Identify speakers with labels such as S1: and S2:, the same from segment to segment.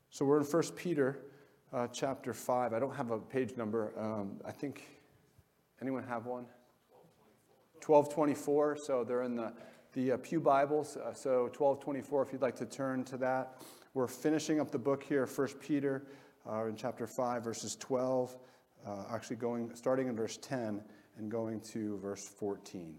S1: So we're in 1 Peter chapter 5. I don't have a page number. I think, anyone have one? 1224. So they're in the Pew Bibles. So 1224, if you'd like to turn to that. We're finishing up the book here, 1 Peter in chapter 5, verses 12, starting in verse 10 and going to verse 14.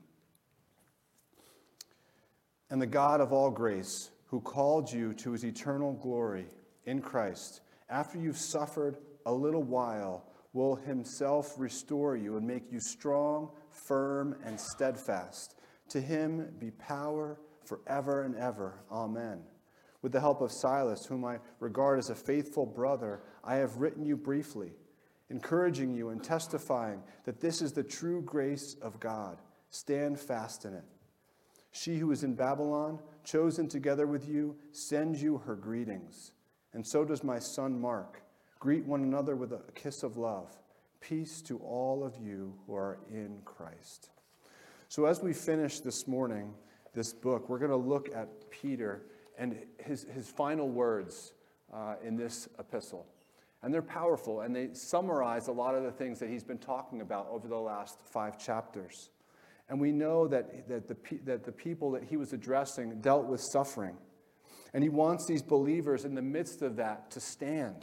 S1: And the God of all grace, who called you to his eternal glory in Christ, after you've suffered a little while, will himself restore you and make you strong, firm, and steadfast. To him be power forever and ever. Amen. With the help of Silas, whom I regard as a faithful brother, I have written you briefly, encouraging you and testifying that this is the true grace of God. Stand fast in it. She who is in Babylon, chosen together with you, sends you her greetings. And so does my son Mark. Greet one another with a kiss of love. Peace to all of you who are in Christ. So as we finish this morning, this book, we're going to look at Peter and his final words in this epistle. And they're powerful, and they summarize a lot of the things that he's been talking about over the last 5 chapters. And we know that the people that he was addressing dealt with suffering. And he wants these believers in the midst of that to stand.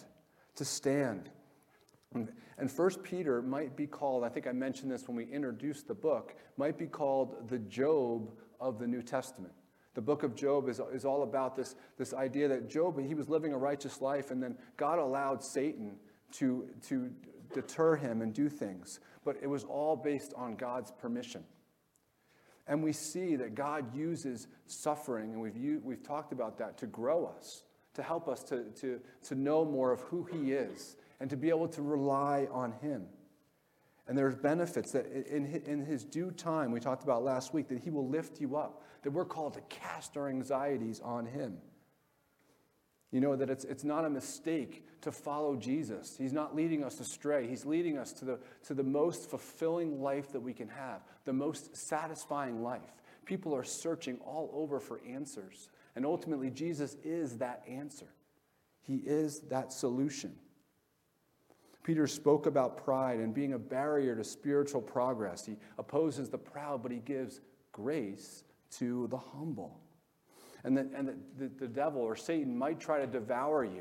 S1: And 1 Peter might be called, I think I mentioned this when we introduced the book, might be called the Job of the New Testament. The book of Job is all about this idea that Job, he was living a righteous life, and then God allowed Satan to deter him and do things. But it was all based on God's permission. And we see that God uses suffering, and we've talked about that, to grow us, to help us to know more of who he is, and to be able to rely on him. And there's benefits that in his due time, we talked about last week, that he will lift you up, that we're called to cast our anxieties on him. You know, that it's not a mistake to follow Jesus. He's not leading us astray. He's leading us to the most fulfilling life that we can have, the most satisfying life. People are searching all over for answers. And ultimately, Jesus is that answer. He is that solution. Peter spoke about pride and being a barrier to spiritual progress. He opposes the proud, but he gives grace to the humble. And the devil or Satan might try to devour you.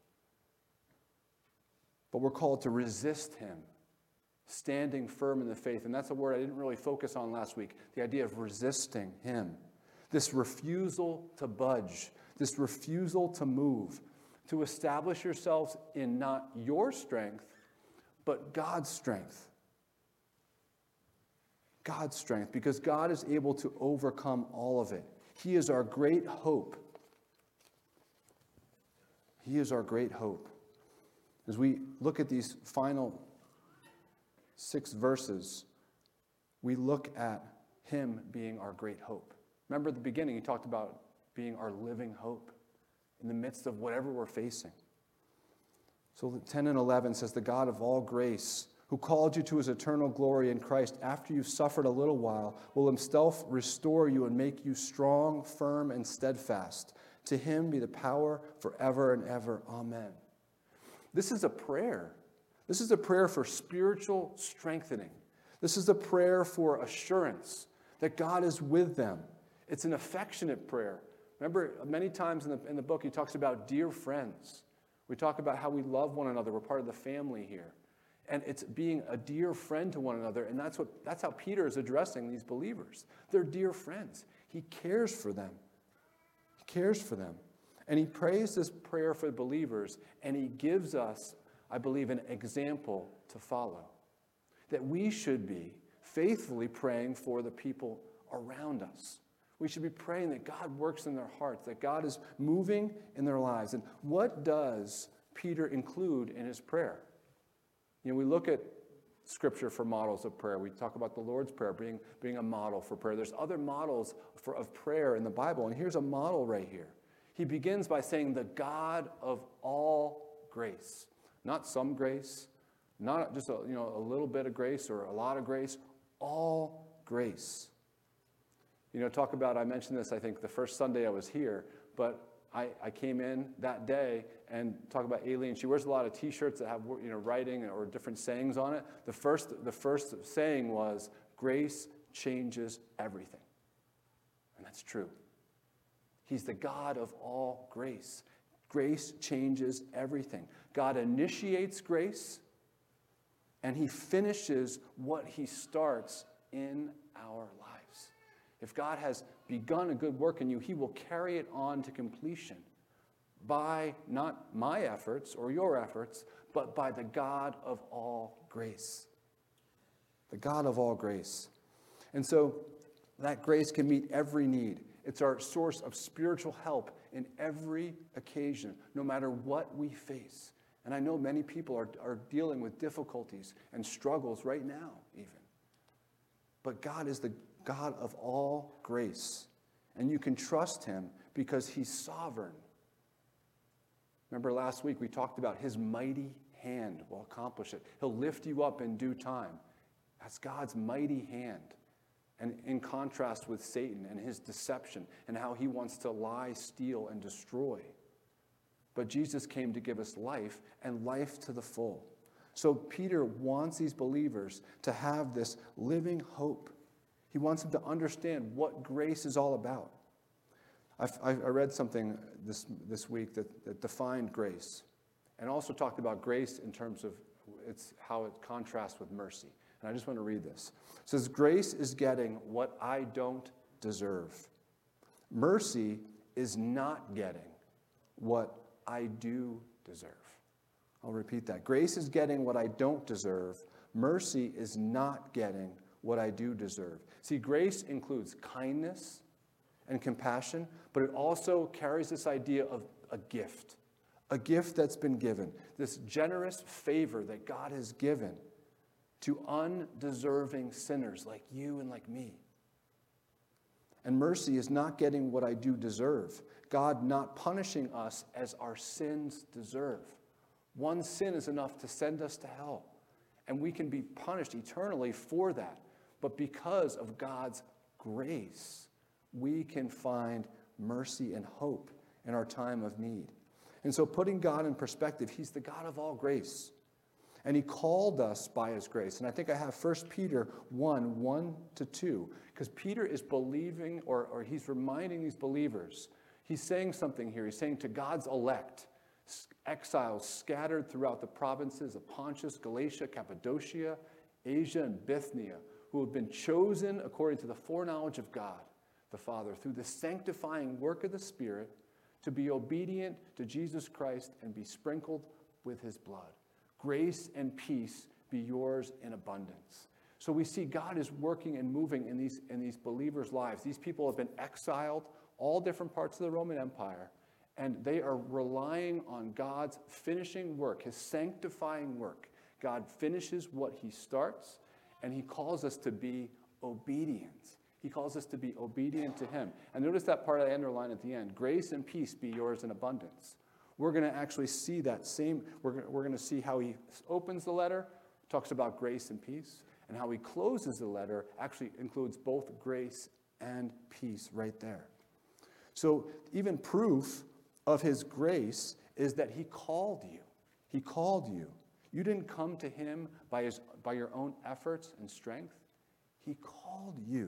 S1: But we're called to resist him, standing firm in the faith. And that's a word I didn't really focus on last week, the idea of resisting him. This refusal to budge, this refusal to move, to establish yourselves in not your strength, but God's strength. God's strength, because God is able to overcome all of it. He is our great hope. He is our great hope. As we look at these final 6 verses, we look at him being our great hope. Remember at the beginning, he talked about being our living hope in the midst of whatever we're facing. So 10 and 11 says, the God of all grace, who called you to his eternal glory in Christ, after you've suffered a little while, will himself restore you and make you strong, firm, and steadfast. To him be the power forever and ever. Amen. This is a prayer. This is a prayer for spiritual strengthening. This is a prayer for assurance that God is with them. It's an affectionate prayer. Remember, many times in the book, he talks about dear friends. We talk about how we love one another. We're part of the family here. And it's being a dear friend to one another. And that's how Peter is addressing these believers. They're dear friends. He cares for them. He cares for them. And he prays this prayer for the believers. And he gives us, I believe, an example to follow. That we should be faithfully praying for the people around us. We should be praying that God works in their hearts, that God is moving in their lives. And what does Peter include in his prayer? You know, we look at Scripture for models of prayer. We talk about the Lord's Prayer being a model for prayer. There's other models of prayer in the Bible, and here's a model right here. He begins by saying, the God of all grace. Not some grace, not just a little bit of grace or a lot of grace, all grace. You know, I mentioned this, I think, the first Sunday I was here, but I came in that day and talk about Aileen. She wears a lot of T-shirts that have writing or different sayings on it. The first saying was, "Grace changes everything," and that's true. He's the God of all grace. Grace changes everything. God initiates grace, and he finishes what he starts in our lives. If God has begun a good work in you, he will carry it on to completion by not my efforts or your efforts, but by the God of all grace. The God of all grace. And so that grace can meet every need. It's our source of spiritual help in every occasion, no matter what we face. And I know many people are dealing with difficulties and struggles right now, even. But God is the God of all grace. And you can trust him because he's sovereign. Remember last week we talked about his mighty hand will accomplish it. He'll lift you up in due time. That's God's mighty hand. And in contrast with Satan and his deception and how he wants to lie, steal, and destroy. But Jesus came to give us life, and life to the full. So Peter wants these believers to have this living hope. He wants them to understand what grace is all about. I read something this week that defined grace, and also talked about grace in terms of how it contrasts with mercy. And I just want to read this. It says, "Grace is getting what I don't deserve. Mercy is not getting what I do deserve." I'll repeat that. Grace is getting what I don't deserve. Mercy is not getting what I do deserve. See, grace includes kindness and compassion, but it also carries this idea of a gift that's been given, this generous favor that God has given to undeserving sinners like you and like me. And mercy is not getting what I do deserve, God not punishing us as our sins deserve. One sin is enough to send us to hell, and we can be punished eternally for that. But because of God's grace, we can find mercy and hope in our time of need. And so putting God in perspective, he's the God of all grace. And he called us by his grace. And I think I have 1 Peter 1:1-2, because Peter is believing, or he's reminding these believers. He's saying something here. He's saying to God's elect, exiles scattered throughout the provinces of Pontus, Galatia, Cappadocia, Asia, and Bithynia, who have been chosen according to the foreknowledge of God, the Father, through the sanctifying work of the Spirit, to be obedient to Jesus Christ and be sprinkled with his blood. Grace and peace be yours in abundance. So we see God is working and moving in these believers' lives. These people have been exiled, all different parts of the Roman Empire, and they are relying on God's finishing work, his sanctifying work. God finishes what he starts, and he calls us to be obedient. He calls us to be obedient to him. And notice that part I underline at the end. Grace and peace be yours in abundance. We're going to actually see that same, we're going to see how he opens the letter, talks about grace and peace, and how he closes the letter actually includes both grace and peace right there. So even proof of his grace is that he called you. He called you. You didn't come to him by your own efforts and strength. He called you,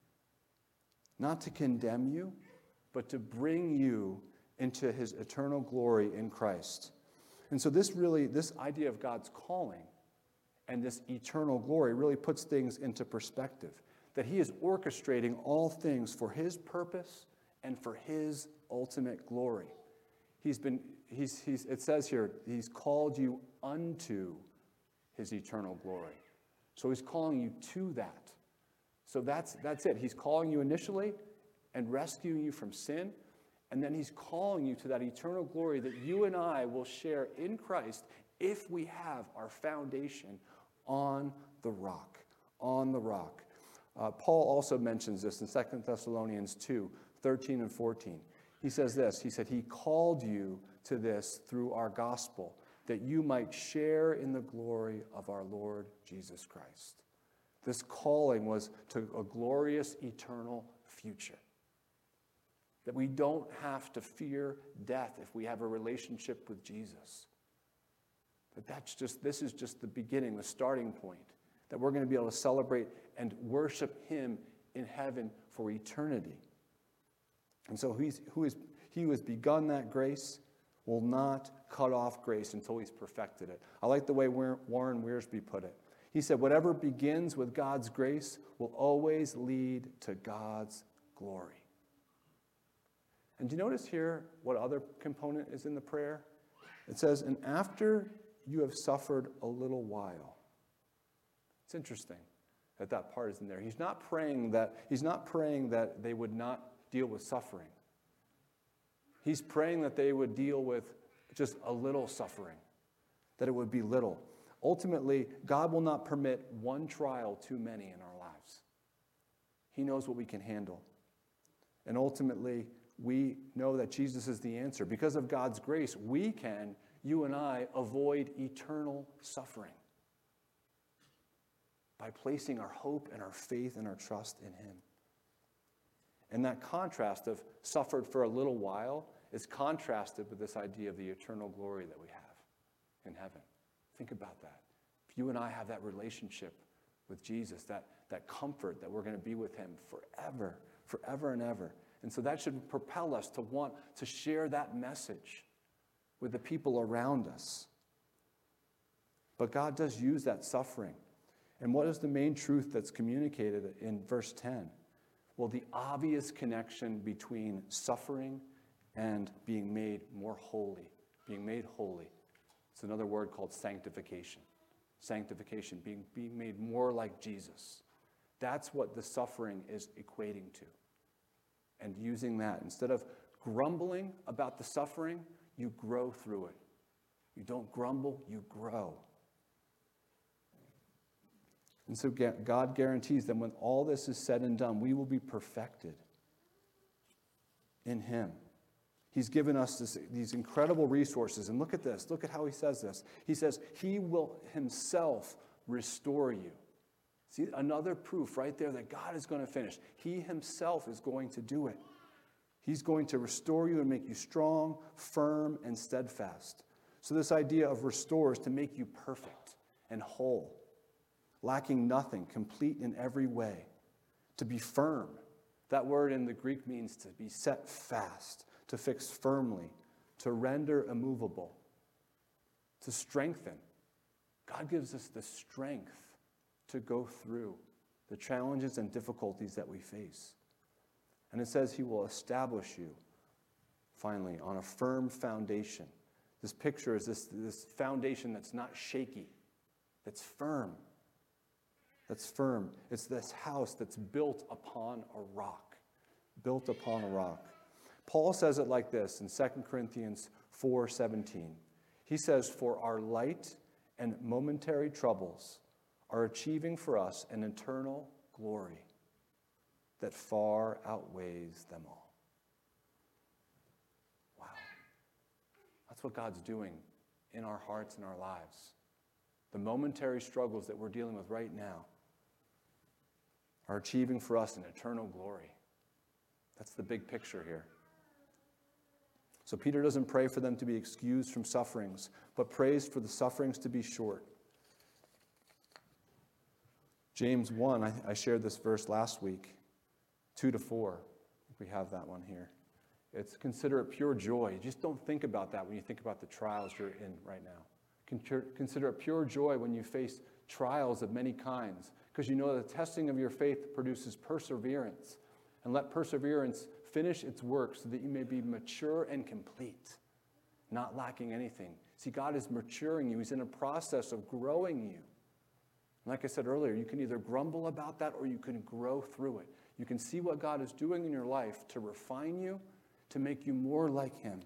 S1: not to condemn you, but to bring you into his eternal glory in Christ. And so this idea of God's calling and this eternal glory really puts things into perspective, that he is orchestrating all things for his purpose and for his ultimate glory. It says here, he's called you unto his eternal glory. So he's calling you to that. So that's it. He's calling you initially and rescuing you from sin. And then he's calling you to that eternal glory that you and I will share in Christ if we have our foundation on the rock. On the rock. Paul also mentions this in 2 Thessalonians 2:13 and 14. He says this. He said, he called you to this through our gospel, that you might share in the glory of our Lord Jesus Christ. This calling was to a glorious eternal future. That we don't have to fear death if we have a relationship with Jesus. This is just the beginning, the starting point. That we're going to be able to celebrate and worship him in heaven for eternity. And so he who has begun that grace will not cut off grace until he's perfected it. I like the way Warren Wiersbe put it. He said, whatever begins with God's grace will always lead to God's glory. And do you notice here what other component is in the prayer? It says, and after you have suffered a little while. It's interesting that that part is in there. He's not praying that they would not deal with suffering. He's praying that they would deal with just a little suffering, that it would be little. Ultimately, God will not permit one trial too many in our lives. He knows what we can handle. And ultimately, we know that Jesus is the answer. Because of God's grace, you and I, avoid eternal suffering by placing our hope and our faith and our trust in him. And that contrast of suffered for a little while is contrasted with this idea of the eternal glory that we have in heaven. Think about that. If you and I have that relationship with Jesus, that comfort that we're going to be with him forever and ever. And so that should propel us to want to share that message with the people around us. But God does use that suffering. And what is the main truth that's communicated in verse 10? Well, the obvious connection between suffering and being made more holy. Being made holy. It's another word called sanctification. Sanctification, being made more like Jesus. That's what the suffering is equating to. And using that, instead of grumbling about the suffering, you grow through it. You don't grumble, you grow. And so God guarantees that when all this is said and done, we will be perfected in him. He's given us these incredible resources. And look at this. Look at how he says this. He says, he will himself restore you. See, another proof right there that God is going to finish. He himself is going to do it. He's going to restore you and make you strong, firm, and steadfast. So this idea of restore is to make you perfect and whole, lacking nothing, complete in every way, to be firm. That word in the Greek means to be set fast, to fix firmly, to render immovable, to strengthen. God gives us the strength to go through the challenges and difficulties that we face. And it says he will establish you, finally, on a firm foundation. This picture is this foundation that's not shaky, that's firm. That's firm. It's this house that's built upon a rock. Built upon a rock. Paul says it like this in 2 Corinthians 4:17. He says, for our light and momentary troubles are achieving for us an eternal glory that far outweighs them all. Wow. That's what God's doing in our hearts and our lives. The momentary struggles that we're dealing with right now are achieving for us an eternal glory. That's the big picture here. So Peter doesn't pray for them to be excused from sufferings, but prays for the sufferings to be short. James 1, I shared this verse last week, 2-4. We have that one here. It's consider it pure joy. Just don't think about that when you think about the trials you're in right now. Consider it pure joy when you face trials of many kinds, because you know the testing of your faith produces perseverance. And let perseverance finish its work so that you may be mature and complete, not lacking anything. See, God is maturing you. He's in a process of growing you. Like I said earlier, you can either grumble about that or you can grow through it. You can see what God is doing in your life to refine you, to make you more like him.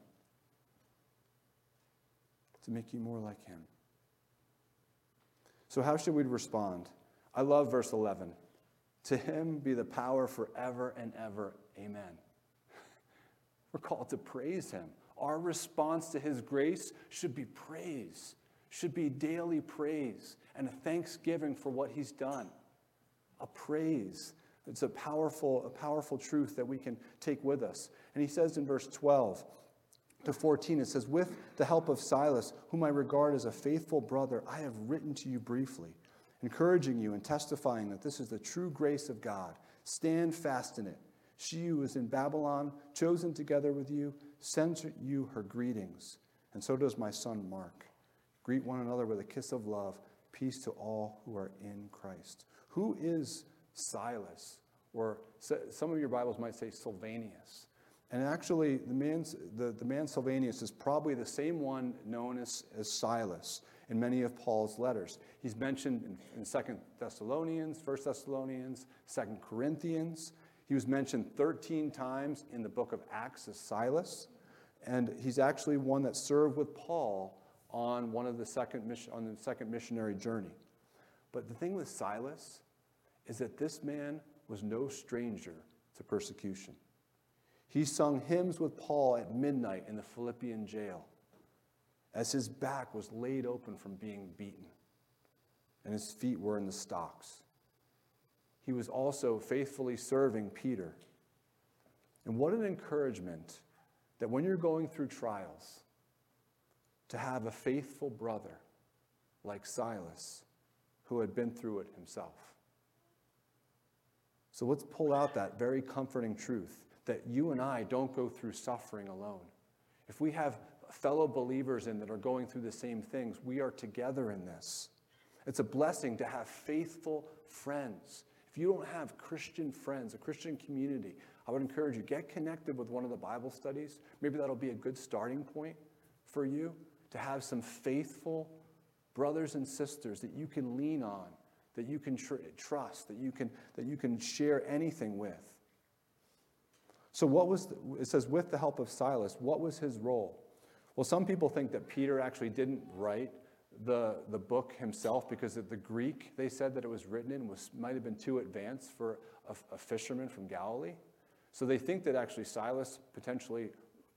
S1: To make you more like him. So how should we respond? I love verse 11. To him be the power forever and ever. Amen. We're called to praise him. Our response to his grace should be praise, should be daily praise and a thanksgiving for what he's done. A praise. It's a powerful truth that we can take with us. And he says in verse 12 to 14, it says, with the help of Silas, whom I regard as a faithful brother, I have written to you briefly, encouraging you and testifying that this is the true grace of God. Stand fast in it. She who is in Babylon, chosen together with you, sends you her greetings. And so does my son Mark. Greet one another with a kiss of love. Peace to all who are in Christ. Who is Silas? Or some of your Bibles might say Silvanus. And actually, the man Silvanus is probably the same one known as Silas in many of Paul's letters. He's mentioned in 2 Thessalonians, 1 Thessalonians, 2 Corinthians. He was mentioned 13 times in the book of Acts as Silas. And he's actually one that served with Paul on the second missionary journey. But the thing with Silas is that this man was no stranger to persecution. He sung hymns with Paul at midnight in the Philippian jail as his back was laid open from being beaten and his feet were in the stocks. He was also faithfully serving Peter. And what an encouragement that when you're going through trials, to have a faithful brother like Silas who had been through it himself. So let's pull out that very comforting truth that you and I don't go through suffering alone. If we have fellow believers in that are going through the same things, we are together in this. It's a blessing to have faithful friends. If you don't have Christian friends, a Christian community, I would encourage you, get connected with one of the Bible studies. Maybe that'll be a good starting point for you to have some faithful brothers and sisters that you can lean on, that you can trust, that you can share anything with. So it says, with the help of Silas, what was his role? Well, some people think that Peter actually didn't write the book himself because the Greek they said that it was written in might have been too advanced for a fisherman from Galilee. So they think that actually Silas potentially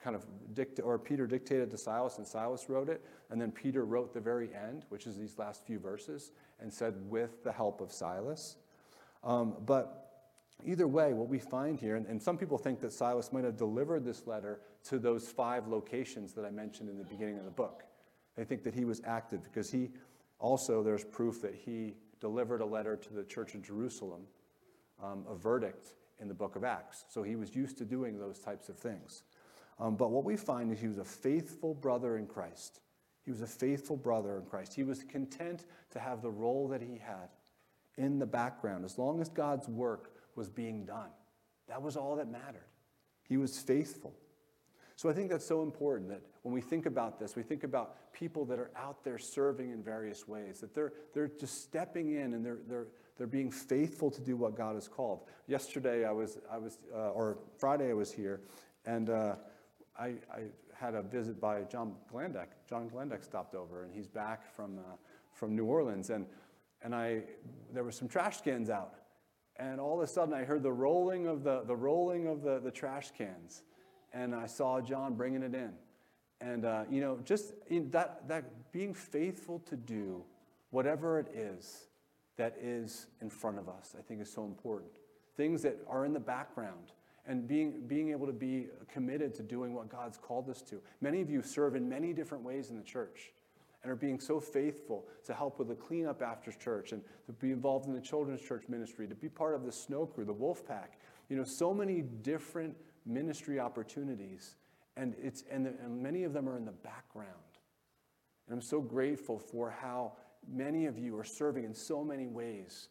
S1: Peter dictated to Silas and Silas wrote it, and then Peter wrote the very end, which is these last few verses, and said, with the help of Silas. But either way, what we find here, and some people think that Silas might have delivered this letter to those 5 locations that I mentioned in the beginning of the book. They think that he was active because there's proof that he delivered a letter to the church of Jerusalem, a verdict in the book of Acts. So he was used to doing those types of things. But what we find is he was a faithful brother in Christ. He was a faithful brother in Christ. He was content to have the role that he had in the background as long as God's work was being done. That was all that mattered. He was faithful. So I think that's so important that when we think about this, we think about people that are out there serving in various ways, that they're just stepping in and they're being faithful to do what God has called. Yesterday or Friday I was here, and I had a visit by John Glandeck. John Glandeck stopped over, and he's back from New Orleans, and there were some trash cans out, and all of a sudden I heard the rolling of the trash cans, and I saw John bringing it in, and just in that being faithful to do whatever it is that is in front of us, I think is so important. Things that are in the background. And being able to be committed to doing what God's called us to. Many of you serve in many different ways in the church and are being so faithful to help with the cleanup after church and to be involved in the children's church ministry, to be part of the snow crew, the wolf pack. So many different ministry opportunities, and many of them are in the background. And I'm so grateful for how many of you are serving in so many ways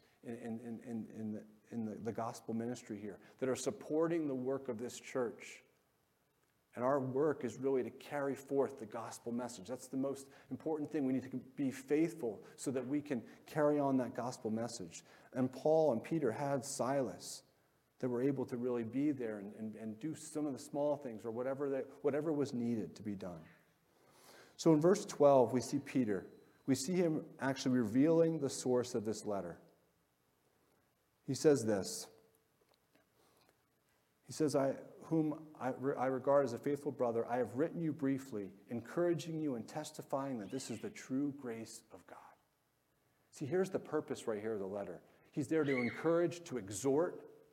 S1: in the gospel ministry here, that are supporting the work of this church. And our work is really to carry forth the gospel message. That's the most important thing. We need to be faithful so that we can carry on that gospel message. And Paul and Peter had Silas that were able to really be there and do some of the small things or whatever was needed to be done. So in verse 12, we see Peter. We see him actually revealing the source of this letter. He says this. He says, whom I regard as a faithful brother, I have written you briefly, encouraging you and testifying that this is the true grace of God. See, here's the purpose right here of the letter. He's there to encourage, to exhort,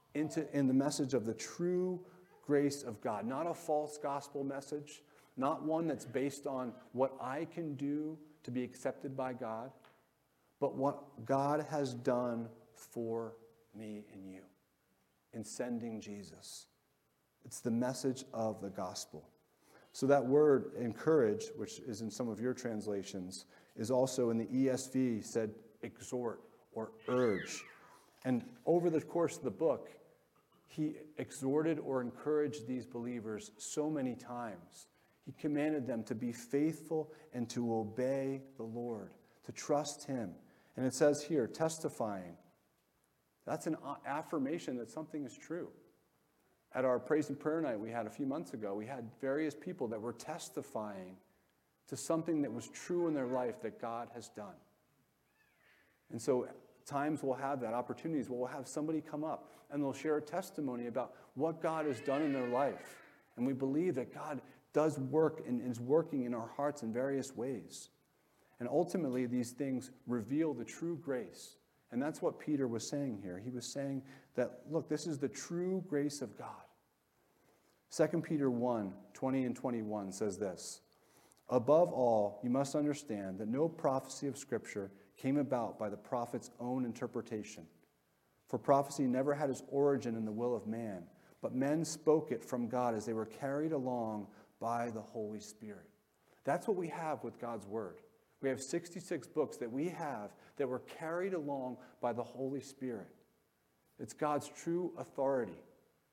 S1: in the message of the true grace of God. Not a false gospel message, not one that's based on what I can do to be accepted by God, but what God has done for me and you in sending Jesus. It's the message of the gospel. So that word encourage, which is in some of your translations, is also in the ESV said exhort or urge. And over the course of the book, he exhorted or encouraged these believers so many times. He commanded them to be faithful and to obey the Lord, to trust him. And it says here, testifying. That's an affirmation that something is true. At our praise and prayer night we had a few months ago, we had various people that were testifying to something that was true in their life that God has done. And so times we'll have that, opportunities where we'll have somebody come up and they'll share a testimony about what God has done in their life. And we believe that God does work and is working in our hearts in various ways. And ultimately, these things reveal the true grace. And that's what Peter was saying here. He was saying that, look, this is the true grace of God. 2 Peter 1, 20 and 21 says this, above all, you must understand that no prophecy of Scripture came about by the prophet's own interpretation. For prophecy never had its origin in the will of man, but men spoke it from God as they were carried along by the Holy Spirit. That's what we have with God's Word. We have 66 books that we have that were carried along by the Holy Spirit. It's God's true authority.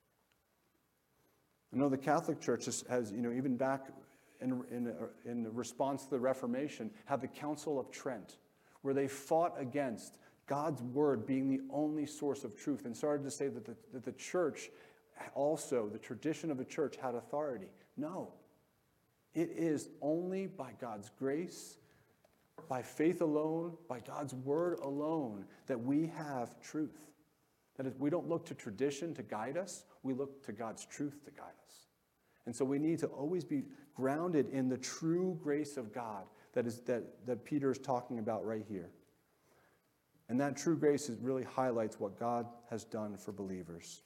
S1: I know the Catholic Church has even back in response to the Reformation, had the Council of Trent, where they fought against God's Word being the only source of truth and started to say that the church also, the tradition of the church had authority. No. It is only by God's grace, by faith alone, by God's Word alone, that we have truth. That is, we don't look to tradition to guide us, we look to God's truth to guide us. And so we need to always be grounded in the true grace of God that Peter is talking about right here. And that true grace really highlights what God has done for believers.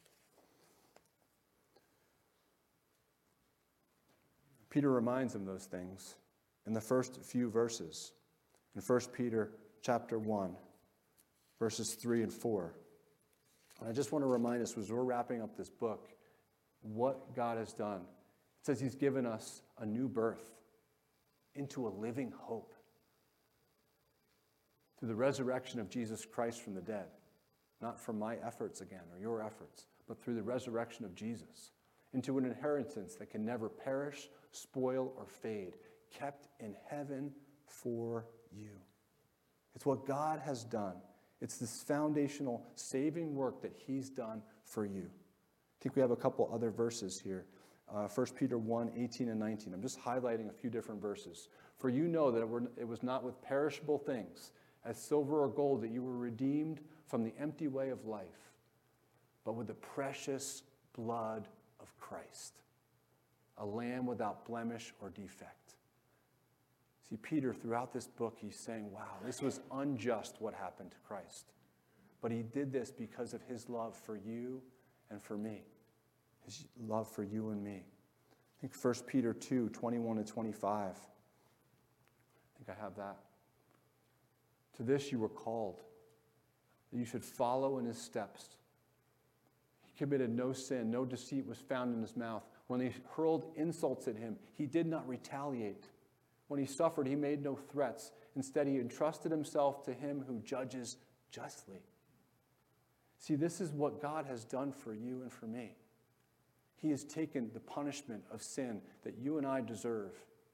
S1: Peter reminds them those things in the first few verses. In 1 Peter chapter 1, verses 3 and 4. And I just want to remind us, as we're wrapping up this book, what God has done. It says he's given us a new birth into a living hope through the resurrection of Jesus Christ from the dead. Not from my efforts again, or your efforts, but through the resurrection of Jesus. Into an inheritance that can never perish, spoil, or fade, kept in heaven for you. It's what God has done. It's this foundational saving work that he's done for you. I think we have a couple other verses here. 1 Peter 1, 18 and 19. I'm just highlighting a few different verses. For you know that it was not with perishable things, as silver or gold, that you were redeemed from the empty way of life, but with the precious blood of Christ, a lamb without blemish or defect. See, Peter, throughout this book, he's saying, wow, this was unjust what happened to Christ. But he did this because of his love for you and for me. His love for you and me. I think 1 Peter 2, 21 to 25. I think I have that. To this you were called, that you should follow in his steps. He committed no sin, no deceit was found in his mouth. When they hurled insults at him, he did not retaliate. When he suffered, he made no threats. Instead, he entrusted himself to him who judges justly. See, this is what God has done for you and for me. He has taken the punishment of sin that you and I deserve.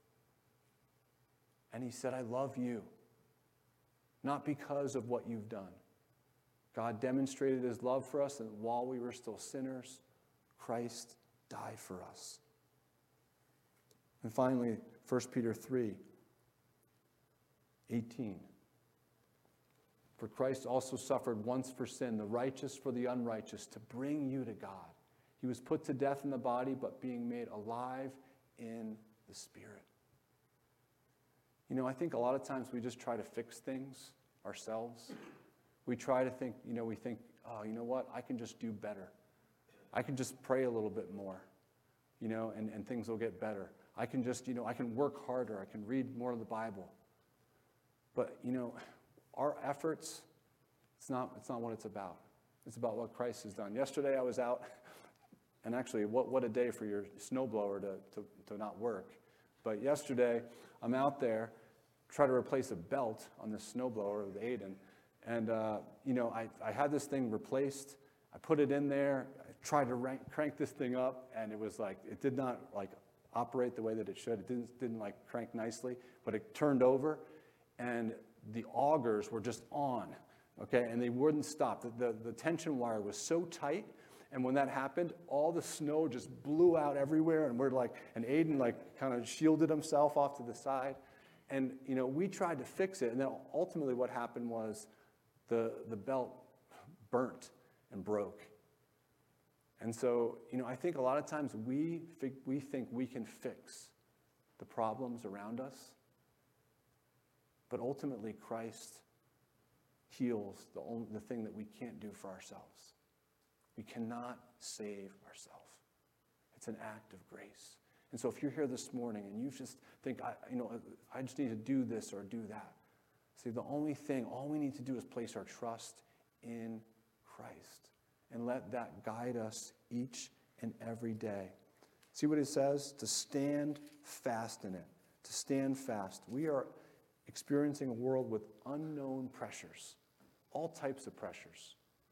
S1: And he said, I love you. Not because of what you've done. God demonstrated his love for us, and while we were still sinners, Christ died for us. And finally, 1 Peter 3, 18. For Christ also suffered once for sin, the righteous for the unrighteous, to bring you to God. He was put to death in the body, but being made alive in the Spirit. I think a lot of times we just try to fix things ourselves. We try to think, we think, oh, you know what? I can just do better. I can just pray a little bit more, and things will get better. I can just, I can work harder. I can read more of the Bible. But, our efforts, it's not what it's about. It's about what Christ has done. Yesterday I was out, and actually, what a day for your snowblower to not work. But yesterday, I'm out there, try to replace a belt on this snowblower with Aiden. And, I had this thing replaced. I put it in there. I tried to crank this thing up, and it was like, it did not operate the way that it should. It didn't crank nicely, but it turned over, and the augers were just on, okay? And they wouldn't stop. The tension wire was so tight, and when that happened, all the snow just blew out everywhere, and and Aiden kind of shielded himself off to the side. And, we tried to fix it, and then ultimately what happened was the belt burnt and broke. And so, I think a lot of times we think we can fix the problems around us, but ultimately Christ heals the thing that we can't do for ourselves. We cannot save ourselves. It's an act of grace. And so if you're here this morning and you just think, I just need to do this or do that. See, all we need to do is place our trust in Christ and let that guide us each and every day. See what it says? To stand fast in it. To stand fast. We are experiencing a world with unknown pressures, all types of pressures.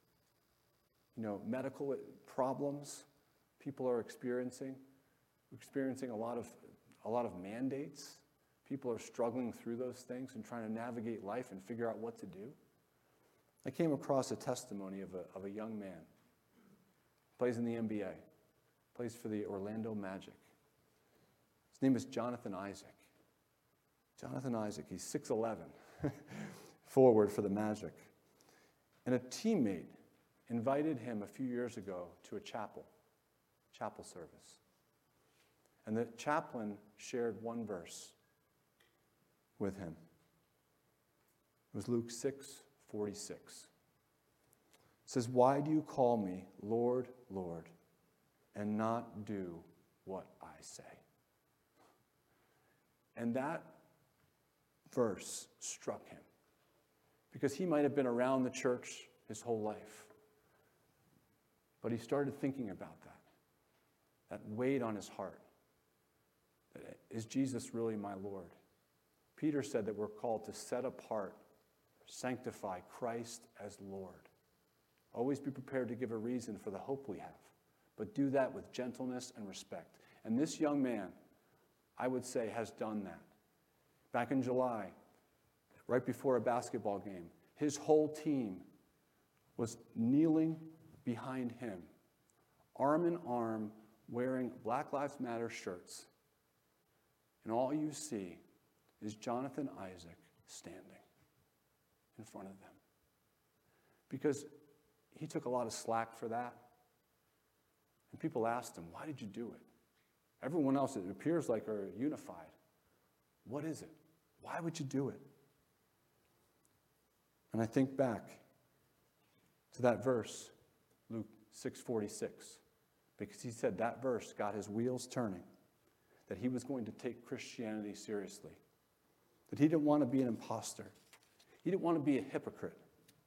S1: Medical problems people are experiencing. We're experiencing a lot of mandates. People are struggling through those things and trying to navigate life and figure out what to do. I came across a testimony of a young man. Plays in the NBA. Plays for the Orlando Magic. His name is Jonathan Isaac. Jonathan Isaac, he's 6'11", forward for the Magic. And a teammate invited him a few years ago to a chapel service. And the chaplain shared one verse with him. It was Luke 6:46. It says, "Why do you call me Lord, Lord, and not do what I say?" And that verse struck him because he might have been around the church his whole life. But he started thinking about that weighed on his heart. Is Jesus really my Lord? Peter said that we're called to set apart, sanctify Christ as Lord. Always be prepared to give a reason for the hope we have, but do that with gentleness and respect. And this young man, I would say, has done that. Back in July, right before a basketball game, his whole team was kneeling behind him, arm in arm, wearing Black Lives Matter shirts. And all you see is Jonathan Isaac standing in front of them. Because he took a lot of slack for that. And people asked him, why did you do it? Everyone else, it appears like, are unified. What is it? Why would you do it? And I think back to that verse, Luke 6:46, because he said that verse got his wheels turning, that he was going to take Christianity seriously, that he didn't want to be an imposter. He didn't want to be a hypocrite.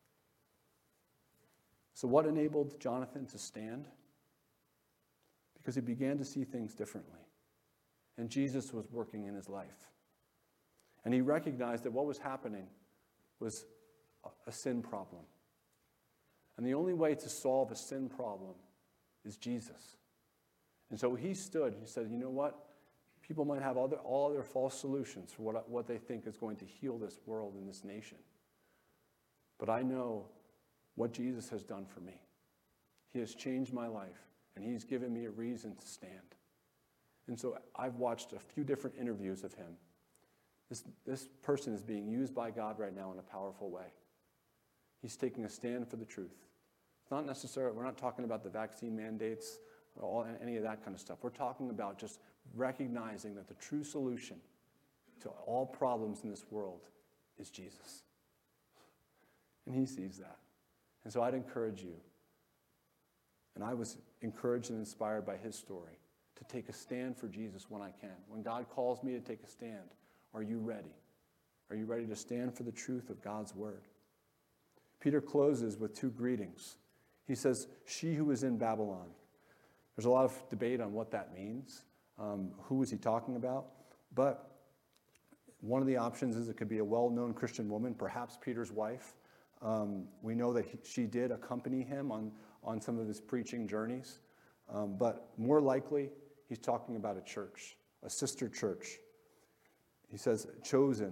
S1: So what enabled Jonathan to stand? Because he began to see things differently. And Jesus was working in his life. And he recognized that what was happening was a sin problem. And the only way to solve a sin problem is Jesus. And so he stood and he said, you know what? People might have all other false solutions for what they think is going to heal this world and this nation. But I know what Jesus has done for me. He has changed my life, and he's given me a reason to stand. And so I've watched a few different interviews of him. This person is being used by God right now in a powerful way. He's taking a stand for the truth. It's not necessarily, we're not talking about the vaccine mandates or any of that kind of stuff. We're talking about just recognizing that the true solution to all problems in this world is Jesus. And he sees that. And so I'd encourage you, And I was encouraged and inspired by his story to take a stand for Jesus when I can. When God calls me to take a stand, are you ready? Are you ready to stand for the truth of God's word? Peter closes with two greetings. He says, she who is in Babylon. There's a lot of debate on what that means. Who is he talking about? But one of the options is it could be a well-known Christian woman, perhaps Peter's wife. We know that she did accompany him on some of his preaching journeys. But more likely, he's talking about a church, a sister church. He says, chosen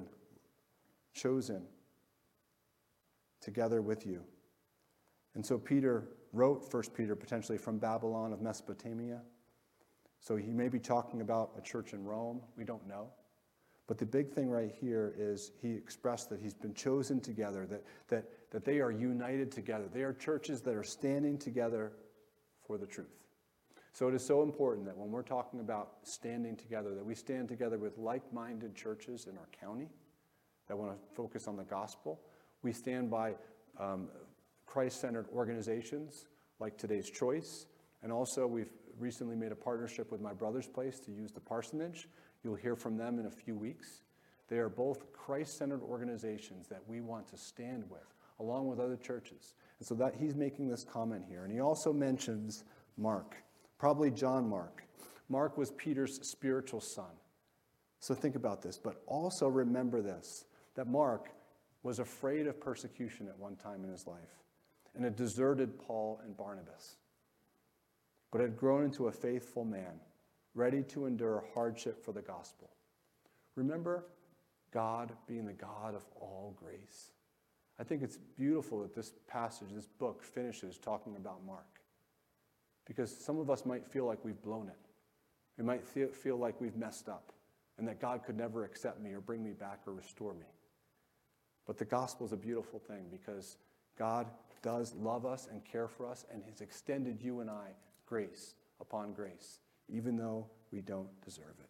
S1: together with you. And so Peter wrote 1 Peter potentially from Babylon of Mesopotamia. So he may be talking about a church in Rome. We don't know. But the big thing right here is he expressed that he's been chosen together, that they are united together. They are churches that are standing together for the truth. So it is so important that when we're talking about standing together, that we stand together with like-minded churches in our county that want to focus on the gospel. We stand by Christ-centered organizations like Today's Choice. And also we've recently made a partnership with My Brother's Place to use the parsonage. You'll hear from them in a few weeks. They are both Christ-centered organizations that we want to stand with, along with other churches. And so that he's making this comment here. And he also mentions Mark, probably John Mark. Mark was Peter's spiritual son. So think about this, but also remember this, that Mark was afraid of persecution at one time in his life, and had deserted Paul and Barnabas, but had grown into a faithful man, ready to endure hardship for the gospel. Remember God being the God of all grace. I think it's beautiful that this passage, this book, finishes talking about Mark, because some of us might feel like we've blown it. We might feel like we've messed up, and that God could never accept me or bring me back or restore me. But the gospel is a beautiful thing, because God does love us and care for us, and has extended you and I grace upon grace, even though we don't deserve it.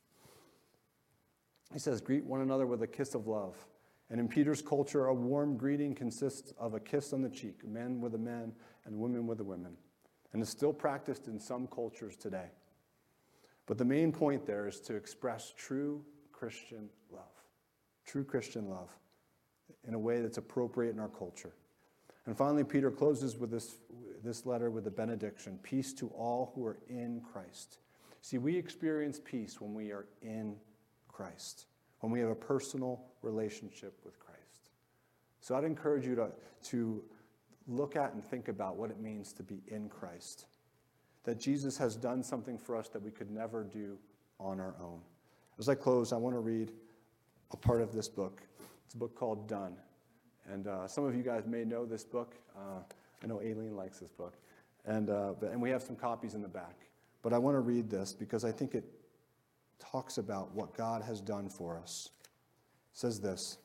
S1: He says, greet one another with a kiss of love. And in Peter's culture, a warm greeting consists of a kiss on the cheek, men with a man and women with a women, and is still practiced in some cultures today. But the main point there is to express true Christian love in a way that's appropriate in our culture. And finally, Peter closes with this letter with a benediction, peace to all who are in Christ. See, we experience peace when we are in Christ, when we have a personal relationship with Christ. So I'd encourage you to look at and think about what it means to be in Christ, that Jesus has done something for us that we could never do on our own. As I close, I want to read a part of this book. It's a book called Done. And some of you guys may know this book. I know Aileen likes this book. And we have some copies in the back. But I want to read this because I think it talks about what God has done for us. It says this.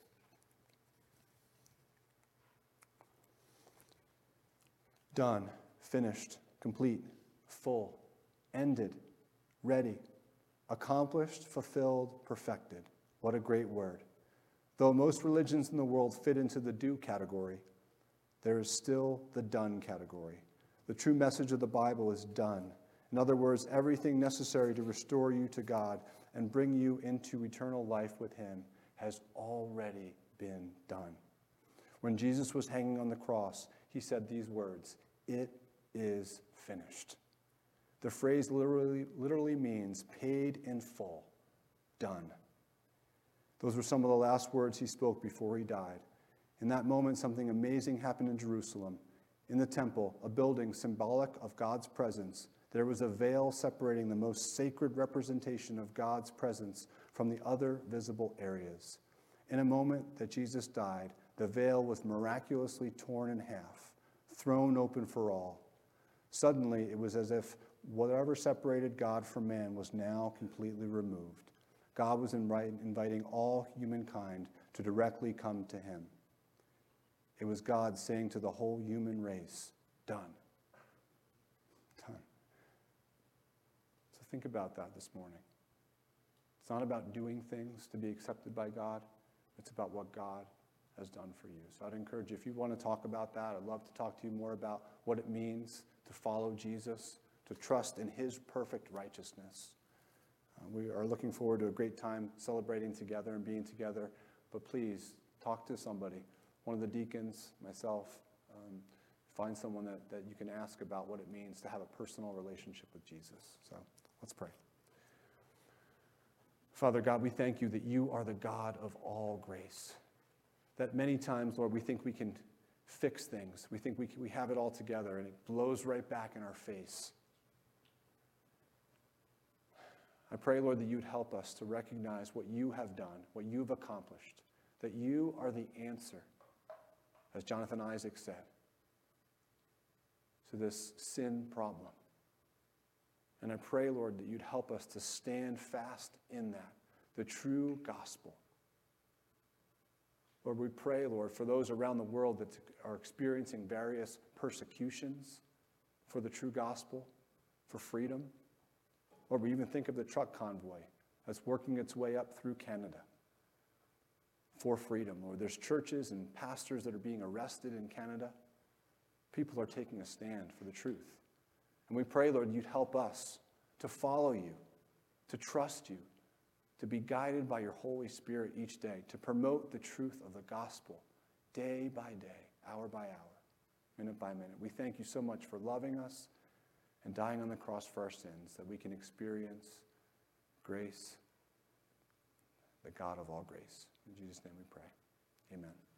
S1: Done, finished, complete, full, ended, ready, accomplished, fulfilled, perfected. What a great word. Though most religions in the world fit into the do category, there is still the done category. The true message of the Bible is done. In other words, everything necessary to restore you to God and bring you into eternal life with Him has already been done. When Jesus was hanging on the cross, He said these words, "It is finished." The phrase literally means paid in full, done. Those were some of the last words He spoke before He died. In that moment, something amazing happened in Jerusalem. In the temple, a building symbolic of God's presence, there was a veil separating the most sacred representation of God's presence from the other visible areas. In a moment that Jesus died, the veil was miraculously torn in half, thrown open for all. Suddenly, it was as if whatever separated God from man was now completely removed. God was inviting all humankind to directly come to Him. It was God saying to the whole human race, done. Done. So think about that this morning. It's not about doing things to be accepted by God. It's about what God has done for you. So I'd encourage you, if you want to talk about that, I'd love to talk to you more about what it means to follow Jesus, to trust in his perfect righteousness. We are looking forward to a great time celebrating together and being together. But please, talk to somebody, one of the deacons, myself. Find someone that you can ask about what it means to have a personal relationship with Jesus. So let's pray. Father God, we thank you that you are the God of all grace. That many times, Lord, we think we can fix things. We think we have it all together, and it blows right back in our face. I pray, Lord, that you'd help us to recognize what you have done, what you've accomplished, that you are the answer, as Jonathan Isaac said, to this sin problem. And I pray, Lord, that you'd help us to stand fast in that, the true gospel. Lord, we pray, Lord, for those around the world that are experiencing various persecutions for the true gospel, for freedom. Lord, we even think of the truck convoy that's working its way up through Canada for freedom. Lord, there's churches and pastors that are being arrested in Canada. People are taking a stand for the truth. And we pray, Lord, you'd help us to follow you, to trust you, to be guided by your Holy Spirit each day, to promote the truth of the gospel day by day, hour by hour, minute by minute. We thank you so much for loving us and dying on the cross for our sins, that we can experience grace, the God of all grace. In Jesus' name we pray. Amen.